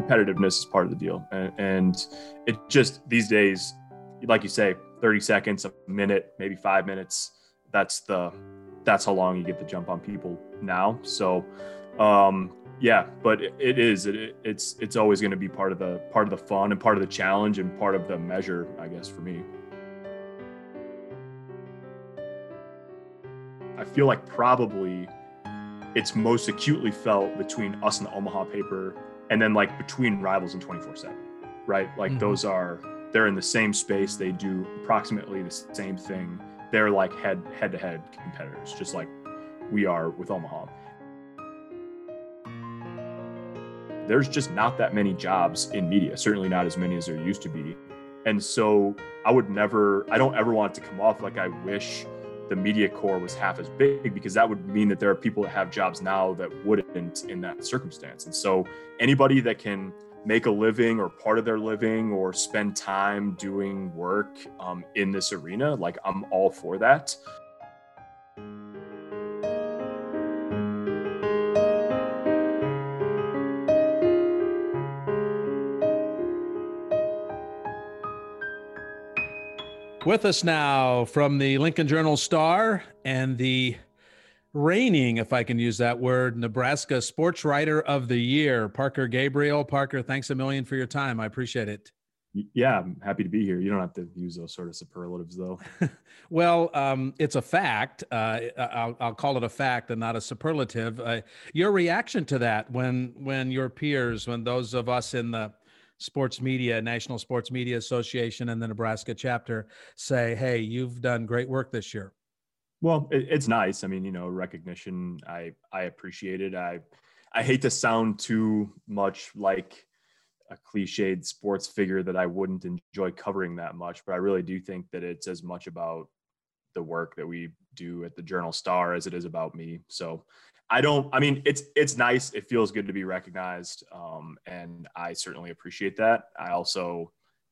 competitiveness is part of the deal. And it just, these days, like you say, 30 seconds, a minute, maybe 5 minutes, that's how long you get the jump on people now. So yeah, but it's always going to be part of the fun and part of the challenge and part of the measure, I guess, for me. I feel like probably it's most acutely felt between us and the Omaha paper, and then like between rivals and 24/7, right? Like they're in the same space. They do approximately the same thing. They're like head-to-head competitors, just like we are with Omaha. There's just not that many jobs in media, certainly not as many as there used to be. And so I don't ever want it to come off like I wish the media corps was half as big, because that would mean that there are people that have jobs now that wouldn't in that circumstance. And so anybody that can make a living or part of their living or spend time doing work in this arena, like I'm all for that. With us now from the Lincoln Journal-Star and the reigning, if I can use that word, Nebraska Sports Writer of the Year, Parker Gabriel. Parker, thanks a million for your time. I appreciate it. Yeah, I'm happy to be here. You don't have to use those sort of superlatives, though. Well, it's a fact. I'll call it a fact and not a superlative. Your reaction to that when your peers, when those of us in the sports media, National Sports Media Association and the Nebraska chapter say, hey, you've done great work this year? Well, it's nice. I mean, recognition, I appreciate it. I hate to sound too much like a cliched sports figure that I wouldn't enjoy covering that much, but I really do think that it's as much about the work that we do at the Journal-Star as it is about me. So it's nice. It feels good to be recognized. And I certainly appreciate that. I also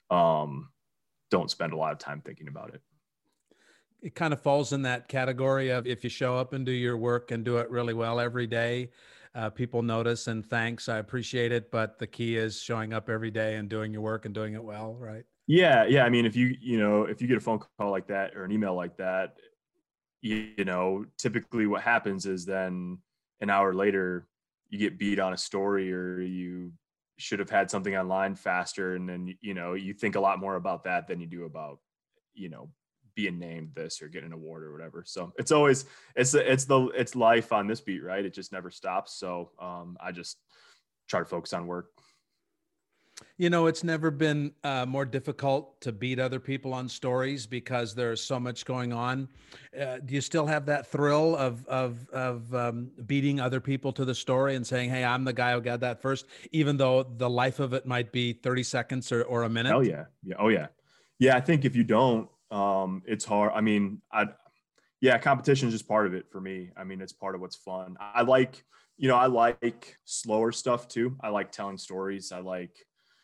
don't spend a lot of time thinking about it. It kind of falls in that category of if you show up and do your work and do it really well every day, people notice and thanks. I appreciate it. But the key is showing up every day and doing your work and doing it well, right? Yeah. I mean, if you get a phone call like that or an email like that, typically what happens is then an hour later you get beat on a story, or you should have had something online faster. And then, you think a lot more about that than you do about, being named this or getting an award or whatever. So it's always, it's life on this beat, right? It just never stops. So I just try to focus on work. It's never been more difficult to beat other people on stories because there's so much going on. Do you still have that thrill of beating other people to the story and saying, hey, I'm the guy who got that first, even though the life of it might be 30 seconds or a minute? Hell yeah. Oh yeah. Yeah. I think if you don't, it's hard. I mean, competition is just part of it for me. I mean, it's part of what's fun. I like slower stuff too. I like telling stories. I like,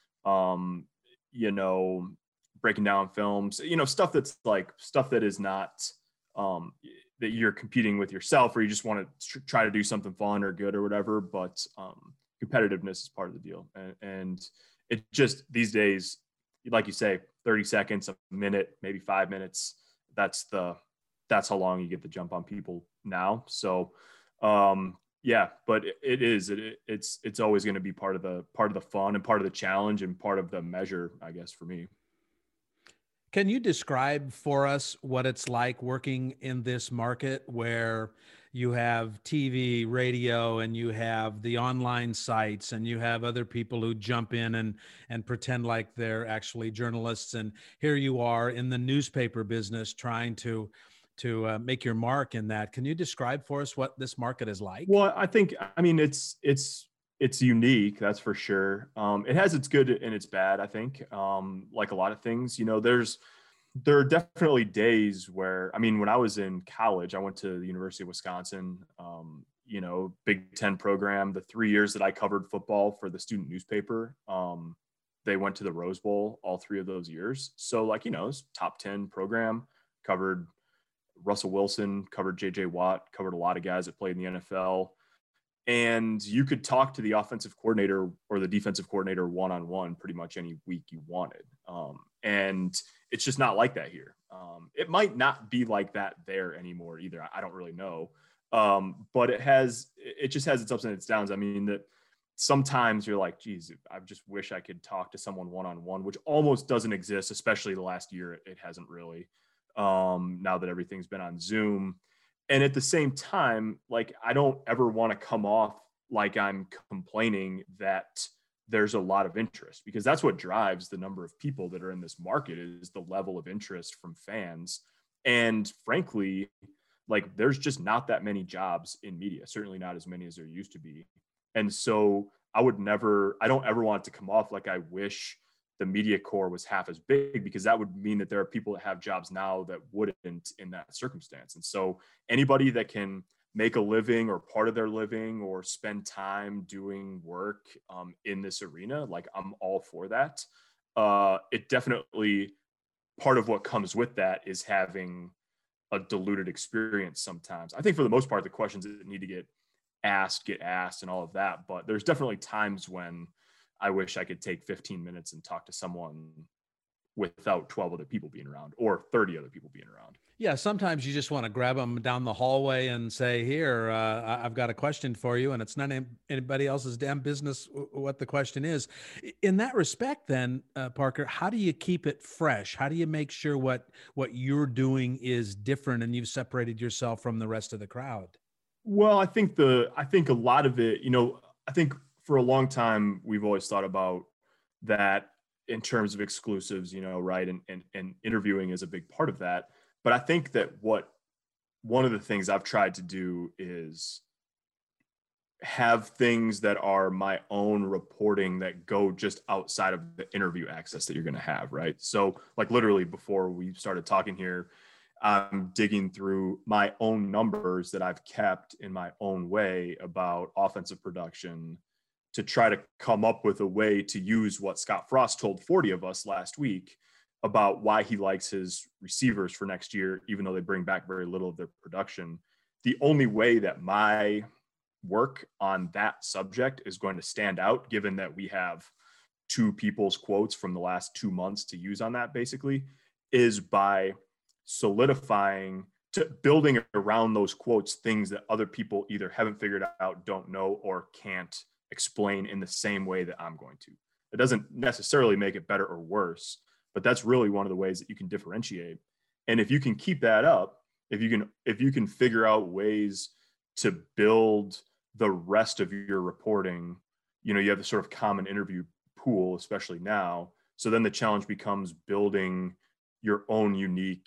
breaking down films, stuff that is not, that you're competing with yourself, or you just want to try to do something fun or good or whatever. But, competitiveness is part of the deal. And it just, these days, like you say, 30 seconds, a minute, maybe 5 minutes, that's how long you get the jump on people now. So, yeah, but it's always going to be part of the fun and part of the challenge and part of the measure, I guess, for me. Can you describe for us what it's like working in this market where you have TV, radio, and you have the online sites, and you have other people who jump in and pretend like they're actually journalists, and here you are in the newspaper business trying to make your mark in that? Can you describe for us what this market is like? Well, I mean, it's unique, that's for sure. It has its good and its bad, I think. Like a lot of things, there are definitely days where, I mean, when I was in college, I went to the University of Wisconsin, Big Ten program. The 3 years that I covered football for the student newspaper, they went to the Rose Bowl all 3 of those years. So it's top 10 program, covered Russell Wilson, covered JJ Watt, covered a lot of guys that played in the NFL. and you could talk to the offensive coordinator or the defensive coordinator one-on-one pretty much any week you wanted. And it's just not like that here. It might not be like that there anymore either. I don't really know. But it just has its ups and its downs. I mean, that sometimes you're like, geez, I just wish I could talk to someone one-on-one, which almost doesn't exist, especially the last year. It hasn't really, now that everything's been on Zoom. And at the same time, like, I don't ever want to come off like I'm complaining that there's a lot of interest, because that's what drives the number of people that are in this market, is the level of interest from fans. And frankly, like, there's just not that many jobs in media, certainly not as many as there used to be. And so I don't ever want it to come off like I wish the media corps was half as big, because that would mean that there are people that have jobs now that wouldn't in that circumstance. And so anybody that can make a living or part of their living or spend time doing work in this arena, like, I'm all for that. It definitely, part of what comes with that is having a diluted experience sometimes. I think for the most part, the questions that need to get asked and all of that. But there's definitely times when I wish I could take 15 minutes and talk to someone without 12 other people being around or 30 other people being around. Yeah, sometimes you just want to grab them down the hallway and say, here, I've got a question for you. And it's not anybody else's damn business what the question is. In that respect, then, Parker, how do you keep it fresh? How do you make sure what you're doing is different and you've separated yourself from the rest of the crowd? Well, I think a lot of it, I think for a long time, we've always thought about that in terms of exclusives, right. And interviewing is a big part of that. But I think that one of the things I've tried to do is have things that are my own reporting that go just outside of the interview access that you're going to have. Right. So, like, literally before we started talking here, I'm digging through my own numbers that I've kept in my own way about offensive production to try to come up with a way to use what Scott Frost told 40 of us last week about why he likes his receivers for next year, even though they bring back very little of their production. The only way that my work on that subject is going to stand out, given that we have two people's quotes from the last 2 months to use on that, basically, is by solidifying, to building around those quotes things that other people either haven't figured out, don't know, or can't explain in the same way that I'm going to. It doesn't necessarily make it better or worse, but that's really one of the ways that you can differentiate. And if you can keep that up, if you can figure out ways to build the rest of your reporting, you have the sort of common interview pool, especially now. So then the challenge becomes building your own unique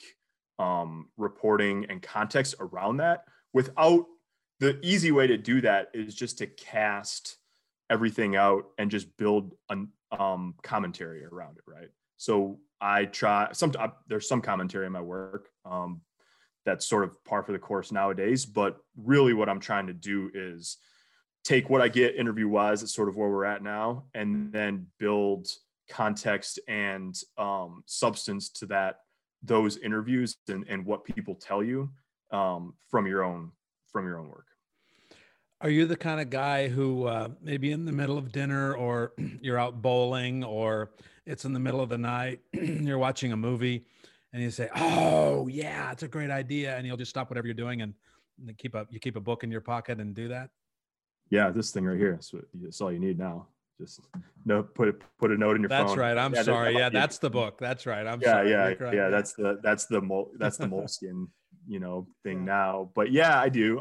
reporting and context around that. Without, the easy way to do that is just to cast everything out and just build a commentary around it, right? So I try, there's some commentary in my work that's sort of par for the course nowadays, but really what I'm trying to do is take what I get interview wise, it's sort of where we're at now, and then build context and substance to those interviews and what people tell you from your own work. Are you the kind of guy who maybe in the middle of dinner, or you're out bowling, or it's in the middle of the night, you're watching a movie and you say, oh yeah, it's a great idea. And you'll just stop whatever you're doing and you keep a book in your pocket and do that? Yeah. This thing right here. That's all you need now. Just put a note in your phone. That's right. I'm sorry. Yeah. That's the book. That's right. I'm sorry. Yeah. That's the moleskin, thing now. But yeah, I do.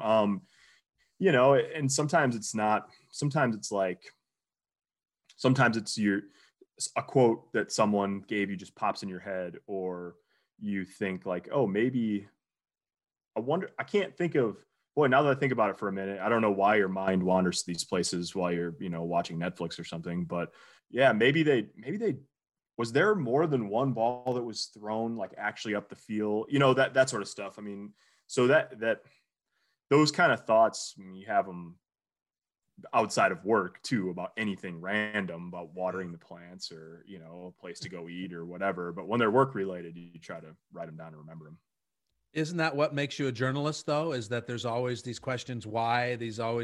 And sometimes it's not, sometimes it's a quote that someone gave you just pops in your head, or you think like, oh, maybe I can't think of, boy, now that I think about it for a minute, I don't know why your mind wanders to these places while you're, watching Netflix or something, but yeah, maybe they, was there more than one ball that was thrown like actually up the field, that sort of stuff. I mean, so that those kind of thoughts, you have them outside of work too, about anything random, about watering the plants or, a place to go eat or whatever. But when they're work related, you try to write them down and remember them. Isn't that what makes you a journalist, though? Is that there's always these questions, why?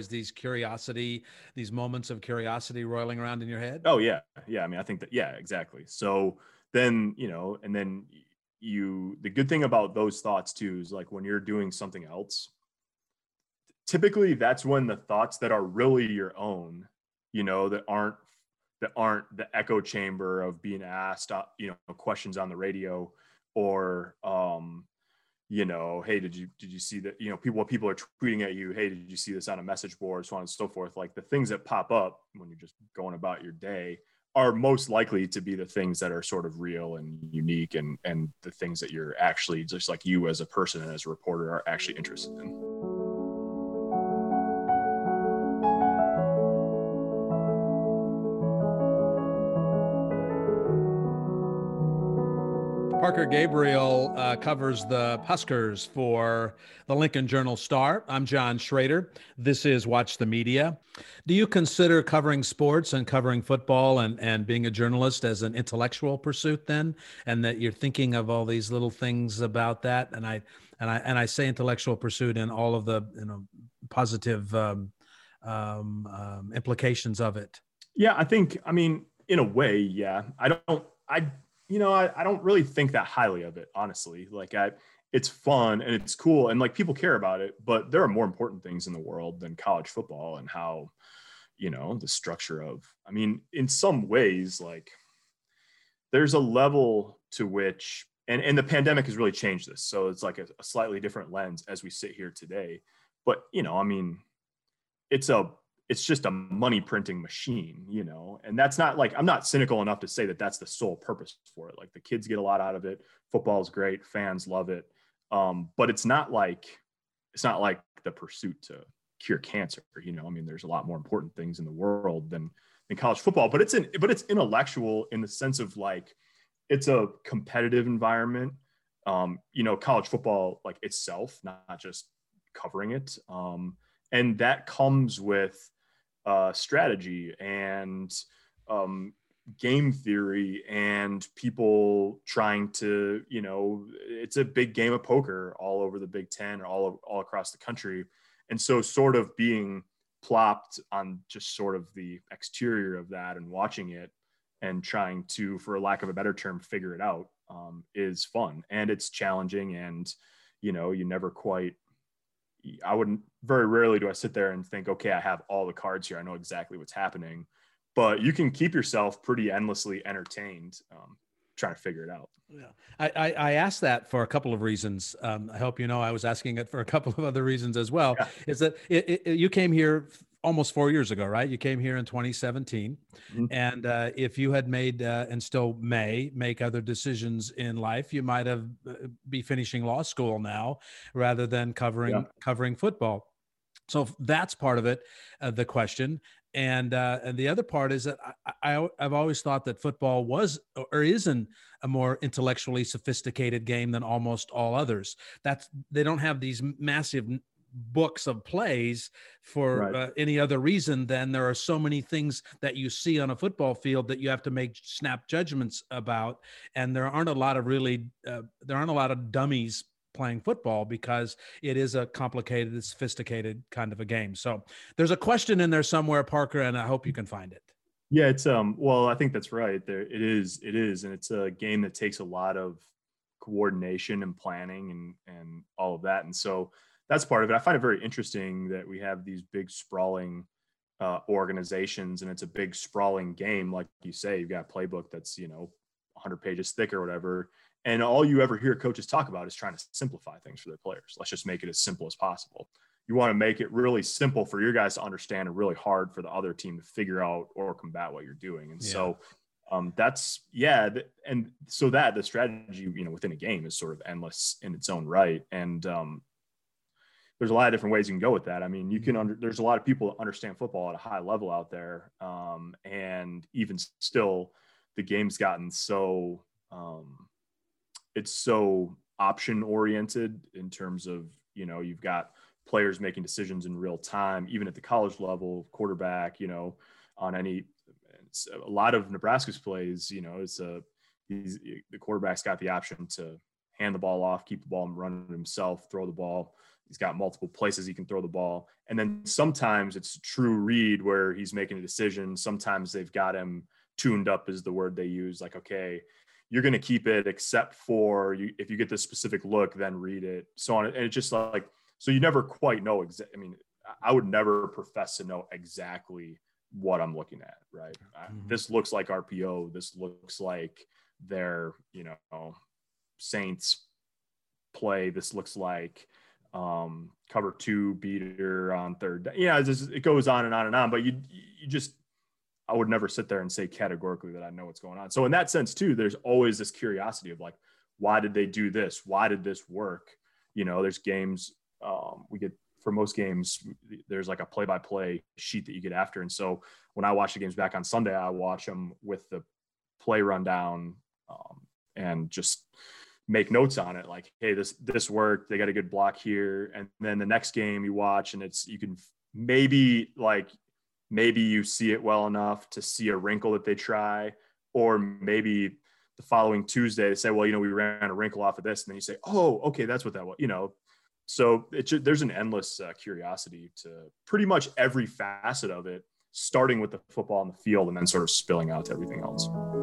These moments of curiosity roiling around in your head? Oh yeah. Yeah. I mean, I think that, yeah, exactly. So then, and then the good thing about those thoughts too is like when you're doing something else, typically that's when the thoughts that are really your own, that aren't the echo chamber of being asked, questions on the radio, or, hey, did you see that, people are tweeting at you, hey, did you see this on a message board, so on and so forth. Like the things that pop up when you're just going about your day are most likely to be the things that are sort of real and unique, and the things that you're actually, just like you as a person and as a reporter, are actually interested in. Parker Gabriel covers the Huskers for the Lincoln Journal-Star. I'm John Schrader. This is Watch the Media. Do you consider covering sports and covering football and being a journalist as an intellectual pursuit then, and that you're thinking of all these little things about that? And I say intellectual pursuit in all of the positive implications of it. Yeah, I mean, in a way, yeah. I don't really think that highly of it, honestly. It's fun and it's cool and like people care about it, but there are more important things in the world than college football and how, the structure of, I mean, in some ways, like there's a level to which, and the pandemic has really changed this. So it's like a slightly different lens as we sit here today. But, I mean, it's just a money printing machine, and that's not like, I'm not cynical enough to say that that's the sole purpose for it. Like the kids get a lot out of it. Football is great. Fans love it. But it's not like the pursuit to cure cancer. I mean, there's a lot more important things in the world than college football, but it's intellectual in the sense of like, it's a competitive environment. College football, like itself, not just covering it. And that comes with strategy and game theory and people trying to, it's a big game of poker all over the Big Ten, all across the country. And so sort of being plopped on just sort of the exterior of that and watching it and trying to, for lack of a better term, figure it out is fun. And it's challenging, and, you never quite, I wouldn't, very rarely do I sit there and think, okay, I have all the cards here, I know exactly what's happening. But you can keep yourself pretty endlessly entertained trying to figure it out. Yeah, I asked that for a couple of reasons. I hope I was asking it for a couple of other reasons as well. Yeah. Is that you came here almost 4 years ago, right? You came here in 2017. Mm-hmm. And if you had made and still may make other decisions in life, you might have be finishing law school now rather than covering football. So that's part of it, the question. And the other part is that I've always thought that football was or isn't a more intellectually sophisticated game than almost all others. They don't have these massive books of plays for any other reason than there are so many things that you see on a football field that you have to make snap judgments about. And there aren't a lot of dummies playing football because it is a complicated, sophisticated kind of a game. So there's a question in there somewhere, Parker, and I hope you can find it. Yeah, it's well, I think that's right. There it is, and it's a game that takes a lot of coordination and planning and all of that. And so that's part of it. I find it very interesting that we have these big sprawling organizations, and it's a big sprawling game. Like you say, you've got a playbook that's 100 pages thick or whatever. And all you ever hear coaches talk about is trying to simplify things for their players. Let's just make it as simple as possible. You want to make it really simple for your guys to understand and really hard for the other team to figure out or combat what you're doing. And so that's, and so that the strategy, within a game is sort of endless in its own right. And there's a lot of different ways you can go with that. I mean, there's a lot of people that understand football at a high level out there. And even still, the game's gotten so, it's so option oriented in terms of, you've got players making decisions in real time, even at the college level, quarterback, on a lot of Nebraska's plays, the quarterback's got the option to hand the ball off, keep the ball and run it himself, throw the ball. He's got multiple places he can throw the ball. And then sometimes it's true read where he's making a decision. Sometimes they've got him tuned up is the word they use. Like, okay, you're going to keep it except for you. If you get this specific look, then read it. So on. And it's just like, so you never quite know. I mean, I would never profess to know exactly what I'm looking at, right? This looks like RPO. This looks like their, Saints play. This looks like cover 2 beater on third. Yeah, it goes on and on and on. But you just, I would never sit there and say categorically that I know what's going on. So in that sense too, there's always this curiosity of like, why did they do this? Why did this work? There's games we get. For most games, there's like a play-by-play sheet that you get after. And so when I watch the games back on Sunday, I watch them with the play rundown and just make notes on it. Like, hey, this worked. They got a good block here. And then the next game you watch and you can maybe you see it well enough to see a wrinkle that they try, or maybe the following Tuesday they say, well, we ran a wrinkle off of this. And then you say, oh, okay, that's what that was, So there's an endless curiosity to pretty much every facet of it, starting with the football on the field and then sort of spilling out to everything else.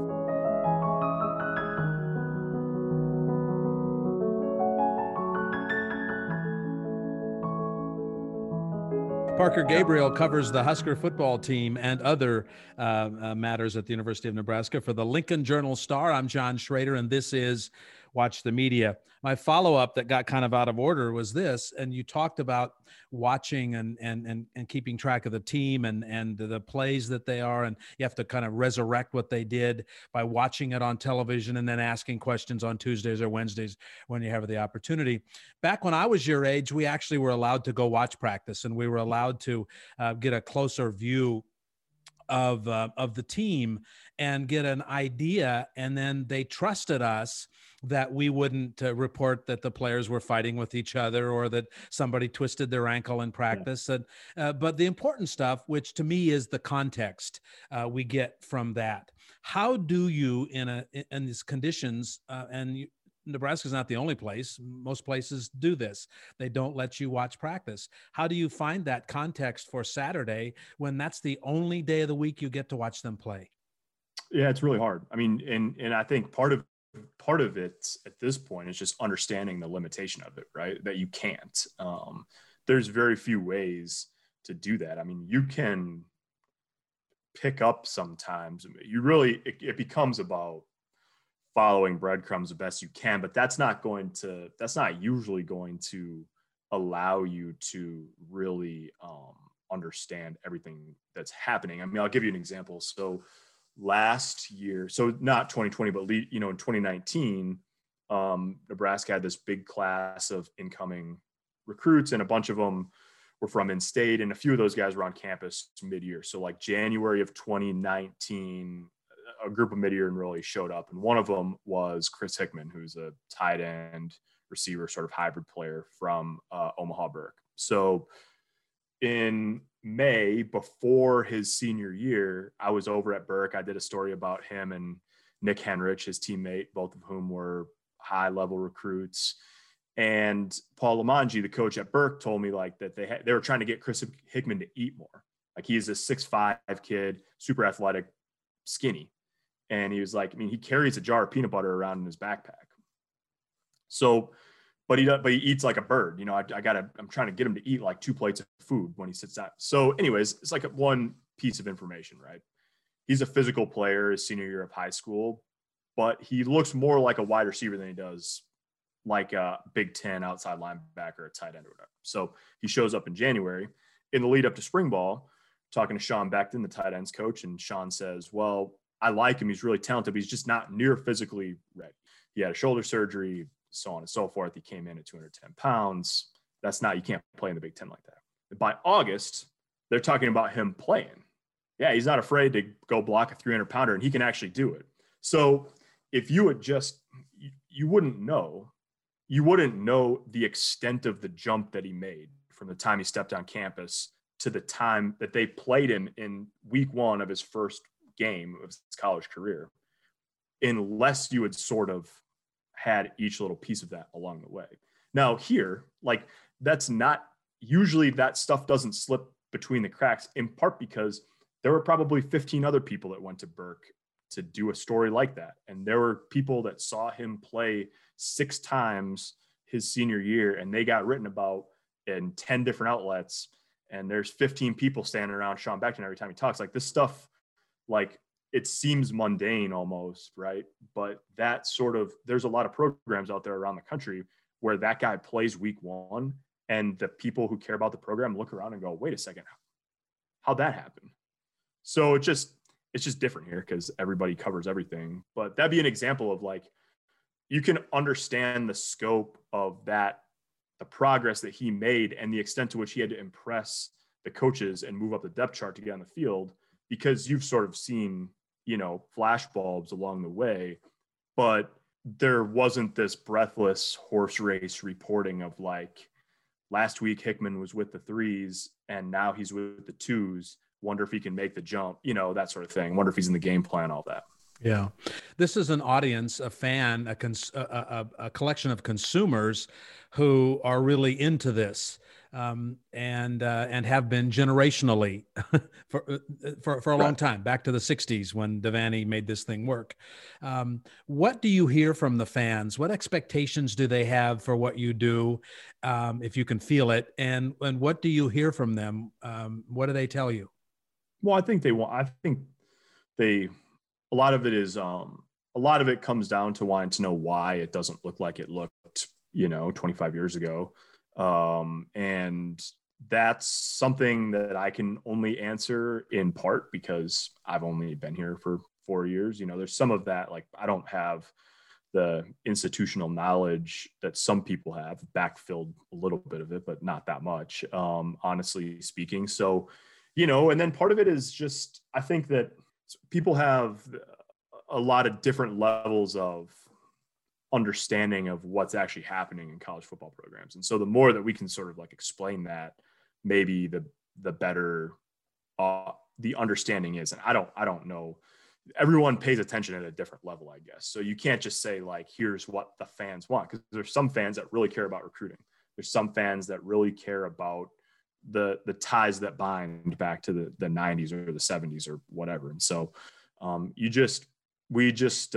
Parker Gabriel covers the Husker football team and other matters at the University of Nebraska for the Lincoln Journal-Star. I'm John Schrader, and this is Watch the Media. My follow-up that got kind of out of order was this, and you talked about watching and keeping track of the team and the plays that they are, and you have to kind of resurrect what they did by watching it on television and then asking questions on Tuesdays or Wednesdays when you have the opportunity. Back when I was your age, we actually were allowed to go watch practice, and we were allowed to get a closer view of the team and get an idea, and then they trusted us that we wouldn't report that the players were fighting with each other or that somebody twisted their ankle in practice. Yeah. But the important stuff, which to me is the context we get from that. How do you in these conditions Nebraska is not the only place. Most places do this. They don't let you watch practice. How do you find that context for Saturday when that's the only day of the week you get to watch them play? Yeah, it's really hard. I mean, and I think part of it at this point is just understanding the limitation of it, right? That you can't. There's very few ways to do that. I mean, you can pick up sometimes. It becomes about following breadcrumbs the best you can, but that's not usually going to allow you to really understand everything that's happening. I mean, I'll give you an example. So last year, so not 2020, but in 2019, Nebraska had this big class of incoming recruits, and a bunch of them were from in-state, and a few of those guys were on campus mid-year. So like January of 2019, a group of mid-year enrollees showed up, and one of them was Chris Hickman, who's a tight end receiver, sort of hybrid player from Omaha Burke. So in May, before his senior year, I was over at Burke. I did a story about him and Nick Henrich, his teammate, both of whom were high-level recruits. And Paul Lamanji, the coach at Burke, told me like that they were trying to get Chris Hickman to eat more. Like, he's a 6'5" kid, super athletic, skinny. And he was like, I mean, he carries a jar of peanut butter around in his backpack. So, but he eats like a bird. I'm trying to get him to eat like 2 plates of food when he sits down. So anyways, it's like one piece of information, right? He's a physical player his senior year of high school, but he looks more like a wide receiver than he does like a Big Ten outside linebacker, a tight end or whatever. So he shows up in January in the lead up to spring ball, talking to Sean Beckton, the tight ends coach. And Sean says, well, I like him. He's really talented, but he's just not near physically ready. He had a shoulder surgery, so on and so forth. He came in at 210 pounds. You can't play in the Big Ten like that. By August, they're talking about him playing. Yeah, he's not afraid to go block a 300-pounder, and he can actually do it. So if you would just, you wouldn't know the extent of the jump that he made from the time he stepped on campus to the time that they played him in week 1 of his first game of his college career, unless you had sort of had each little piece of that along the way. Now here, like that's not usually that stuff doesn't slip between the cracks, in part because there were probably 15 other people that went to Burke to do a story like that. And there were people that saw him play 6 times his senior year and they got written about in 10 different outlets. And there's 15 people standing around Sean Beckton every time he talks. Like this stuff, like it seems mundane almost, right? But that sort of, there's a lot of programs out there around the country where that guy plays week 1 and the people who care about the program look around and go, wait a second, how'd that happen? So it's just different here because everybody covers everything. But that'd be an example of like, you can understand the scope of that, the progress that he made and the extent to which he had to impress the coaches and move up the depth chart to get on the field, because you've sort of seen, you know, flash bulbs along the way, but there wasn't this breathless horse race reporting of like, last week Hickman was with the 3s and now he's with the 2s. Wonder if he can make the jump, you know, that sort of thing. Wonder if he's in the game plan, all that. Yeah. This is an audience, a fan, a collection of consumers who are really into this and have been generationally for a long time, back to the 60s when Devaney made this thing work. What do you hear from the fans? What expectations do they have for what you do, if you can feel it? And what do you hear from them? What do they tell you? Well, a lot of it is, a lot of it comes down to wanting to know why it doesn't look like it looked, you know, 25 years ago. And that's something that I can only answer in part because I've only been here for 4 years. You know, there's some of that, like I don't have the institutional knowledge that some people have, backfilled a little bit of it, but not that much, honestly speaking. So, you know, and then part of it is just, I think that people have a lot of different levels of understanding of what's actually happening in college football programs. And so the more that we can sort of like explain that, maybe the better the understanding is. And I don't know. Everyone pays attention at a different level, I guess. So you can't just say like, here's what the fans want. Because there's some fans that really care about recruiting. There's some fans that really care about the ties that bind back to the 90s or the 70s or whatever. And so we just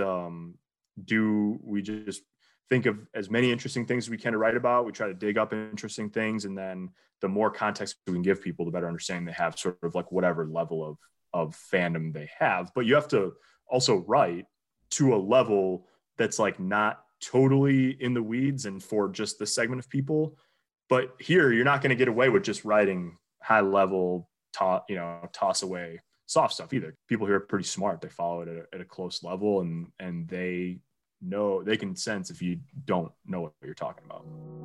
think of as many interesting things as we can to write about. We try to dig up interesting things. And then the more context we can give people, the better understanding they have, sort of like whatever level of fandom they have. But you have to also write to a level that's like not totally in the weeds and for just the segment of people. But here, you're not going to get away with just writing high level, toss away soft stuff either. People here are pretty smart. They follow it at a close level, and they know, they can sense if you don't know what you're talking about.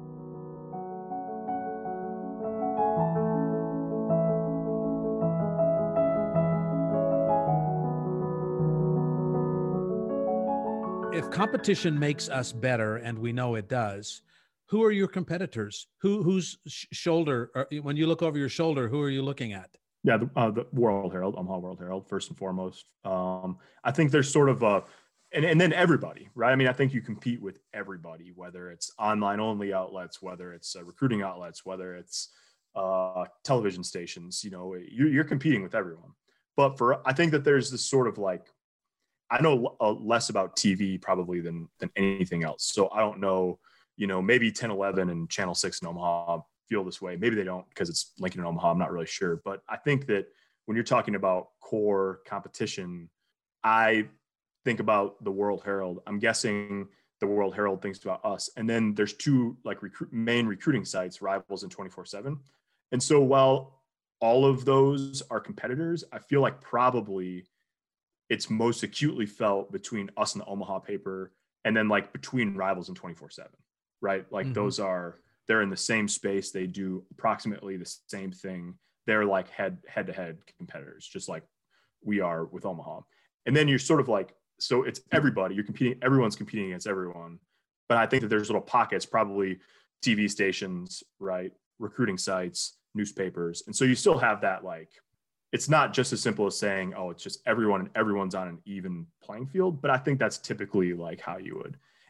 If competition makes us better, and we know it does, who are your competitors? Whose shoulder, or when you look over your shoulder, who are you looking at? Yeah, the World Herald, Omaha World Herald, first and foremost. I think there's sort of and then everybody, right? I mean, I think you compete with everybody, whether it's online only outlets, whether it's recruiting outlets, whether it's television stations. You know, you're competing with everyone. But I think that there's this sort of like, I know less about TV probably than anything else. So I don't know, you know, maybe 10-11 and Channel 6 in Omaha feel this way. Maybe they don't because it's Lincoln and Omaha. I'm not really sure. But I think that when you're talking about core competition, I think about the World Herald. I'm guessing the World Herald thinks about us. And then there's two like main recruiting sites, Rivals and 24/7. And so while all of those are competitors, I feel like probably it's most acutely felt between us and the Omaha paper, and then like between Rivals and 24/7, right? Like they're in the same space. They do approximately the same thing. They're like head-to-head competitors, just like we are with Omaha. And then you're sort of like, so it's everybody. You're competing. Everyone's competing against everyone. But I think that there's little pockets, probably TV stations, right? Recruiting sites, newspapers. And so you still have that, like, it's not just as simple as saying, oh, it's just everyone and everyone's on an even playing field. But I think that's typically like how you would.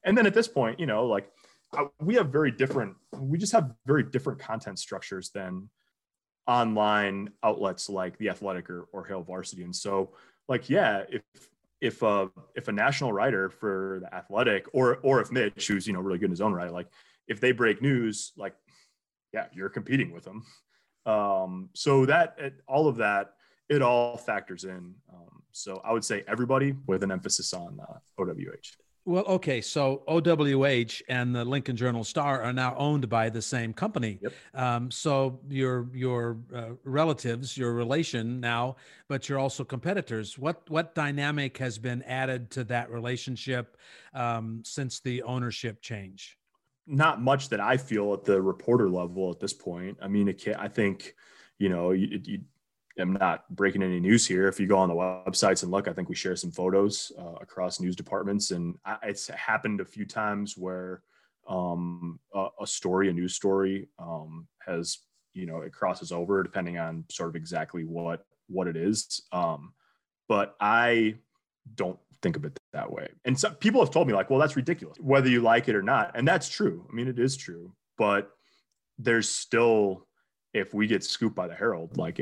And then at this point, like we just have very different content structures than online outlets like The Athletic or Hail Varsity. And so like, yeah, if a national writer for The Athletic or if Mitch, who's, really good in his own right, like if they break news, like, yeah, you're competing with them. So that all of that, it all factors in. So I would say everybody with an emphasis on OWH. Well, okay. So OWH and the Lincoln Journal-Star are now owned by the same company. Yep. So your relatives, your relation now, but you're also competitors. What dynamic has been added to that relationship since the ownership change? Not much that I feel at the reporter level at this point. I mean, I think, I'm not breaking any news here. If you go on the websites and look, I think we share some photos across news departments, and it's happened a few times where a news story has, it crosses over depending on sort of exactly what it is. But I don't think of it that way. And some people have told me like, well, that's ridiculous, whether you like it or not. And that's true. I mean, it is true, but there's still, if we get scooped by the Herald, like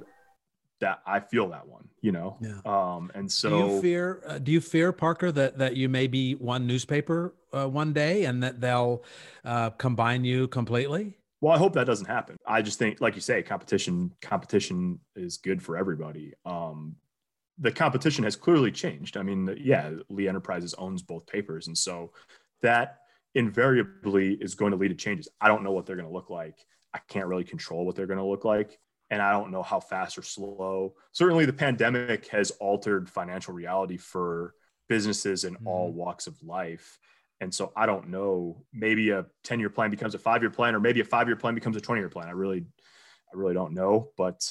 I feel that one, Yeah. And so do you fear Parker that you may be one newspaper one day and that they'll combine you completely? Well, I hope that doesn't happen. I just think, like you say, competition is good for everybody. The competition has clearly changed. I mean, Lee Enterprises owns both papers. And so that invariably is going to lead to changes. I don't know what they're going to look like. I can't really control what they're going to look like. And I don't know how fast or slow. Certainly the pandemic has altered financial reality for businesses in all walks of life. And so I don't know, maybe a 10-year plan becomes a 5-year plan, or maybe a 5-year plan becomes a 20-year plan. I really don't know. But,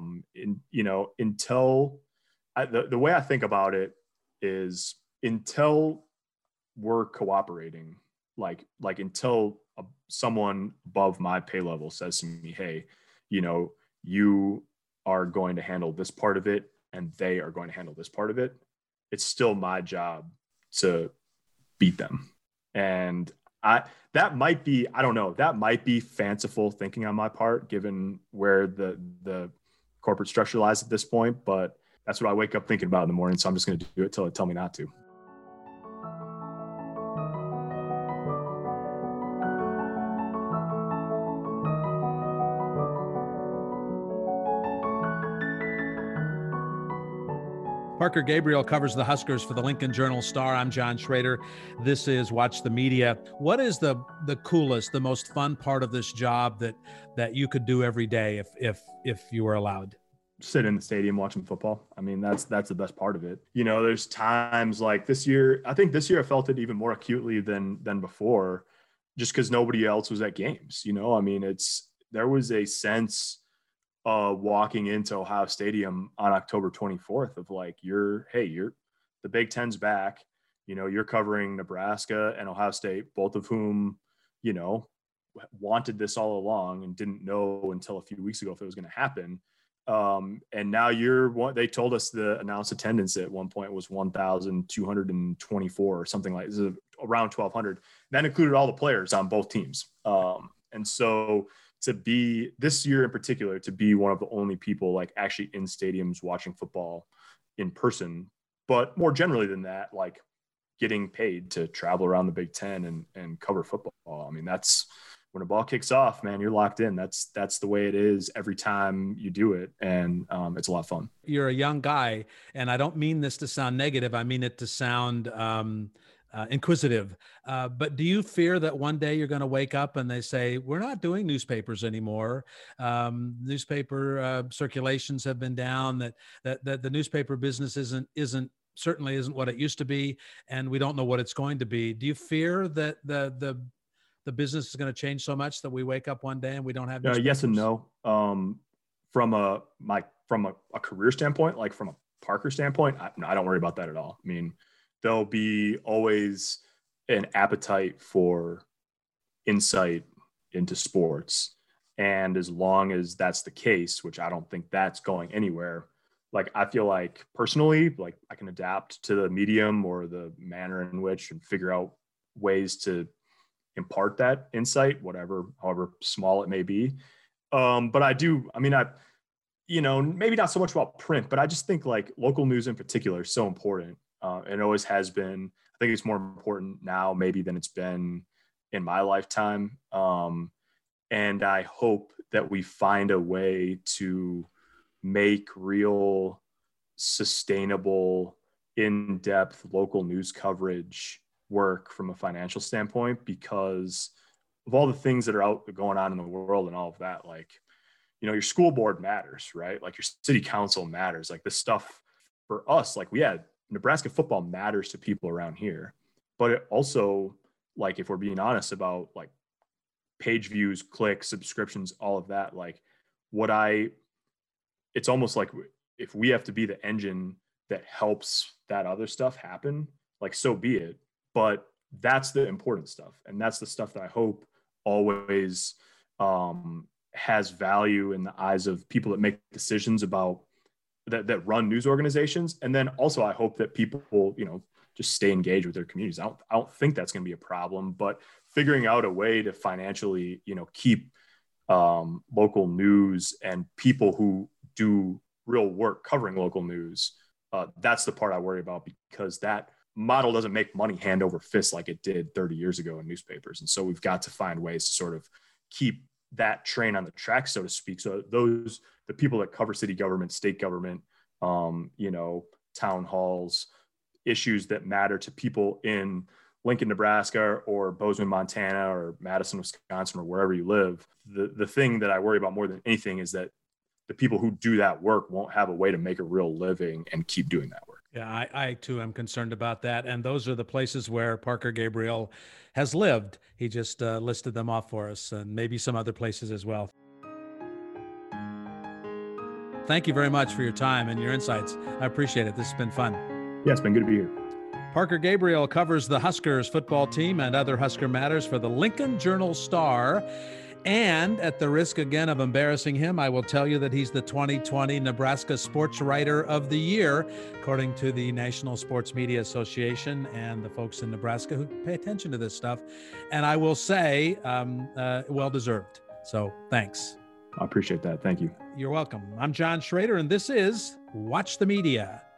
until the way I think about it is until we're cooperating, like until someone above my pay level says to me, hey, you are going to handle this part of it and they are going to handle this part of it, it's still my job to beat them. And that might be, I don't know, that might be fanciful thinking on my part, given where the corporate structure lies at this point, but that's what I wake up thinking about in the morning. So I'm just going to do it till it tell me not to. Parker Gabriel covers the Huskers for the Lincoln Journal-Star. I'm John Schrader. This is Watch the Media. What is the coolest, the most fun part of this job that you could do every day if you were allowed? Sit in the stadium watching football. I mean, that's the best part of it. There's times like this year, I think this year I felt it even more acutely than before, just because nobody else was at games. I mean, there was a sense walking into Ohio Stadium on October 24th of like, you're the Big Ten's back, you're covering Nebraska and Ohio State, both of whom, wanted this all along and didn't know until a few weeks ago if it was going to happen. And now they told us the announced attendance at one point was 1,224 or something like this, around 1,200. That included all the players on both teams. And so to be this year in particular, to be one of the only people like actually in stadiums watching football in person, but more generally than that, like getting paid to travel around the Big Ten and cover football. I mean, that's when a ball kicks off, man, you're locked in. That's the way it is every time you do it. And it's a lot of fun. You're a young guy, and I don't mean this to sound negative. I mean it to sound inquisitive. But do you fear that one day you're going to wake up and they say, we're not doing newspapers anymore? Newspaper circulations have been down, that the newspaper business certainly isn't what it used to be, and we don't know what it's going to be. Do you fear that the business is going to change so much that we wake up one day and we don't have newspapers? Yes and no. From a career standpoint, like from a Parker standpoint, I don't worry about that at all. I mean, there'll be always an appetite for insight into sports. And as long as that's the case, which I don't think that's going anywhere, like I feel like personally, like I can adapt to the medium or the manner in which and figure out ways to impart that insight, however small it may be. But I maybe not so much about print, but I just think like local news in particular is so important. And it always has been. I think it's more important now maybe than it's been in my lifetime. And I hope that we find a way to make real, sustainable, in-depth local news coverage work from a financial standpoint, because of all the things that are out going on in the world and all of that. Like, your school board matters, right? Like your city council matters. Like this stuff for us, like Nebraska football matters to people around here, but it also, like, if we're being honest about like page views, clicks, subscriptions, all of that, like it's almost like if we have to be the engine that helps that other stuff happen, like so be it. But that's the important stuff. And that's the stuff that I hope always has value in the eyes of people that make decisions about that run news organizations. And then also I hope that people, just stay engaged with their communities. I don't think that's going to be a problem, but figuring out a way to financially, keep local news and people who do real work covering local news, that's the part I worry about, because that model doesn't make money hand over fist like it did 30 years ago in newspapers. And so we've got to find ways to sort of keep that train on the track, so to speak. So the people that cover city government, state government, town halls, issues that matter to people in Lincoln, Nebraska, or Bozeman, Montana, or Madison, Wisconsin, or wherever you live. The thing that I worry about more than anything is that the people who do that work won't have a way to make a real living and keep doing that work. Yeah, I too am concerned about that. And those are the places where Parker Gabriel has lived. He just listed them off for us, and maybe some other places as well. Thank you very much for your time and your insights. I appreciate it. This has been fun. Yeah, it's been good to be here. Parker Gabriel covers the Huskers football team and other Husker matters for the Lincoln Journal-Star. And at the risk again of embarrassing him, I will tell you that he's the 2020 Nebraska Sports Writer of the Year, according to the National Sports Media Association and the folks in Nebraska who pay attention to this stuff. And I will say, well-deserved. So thanks. I appreciate that. Thank you. You're welcome. I'm John Schrader, and this is Watch the Media.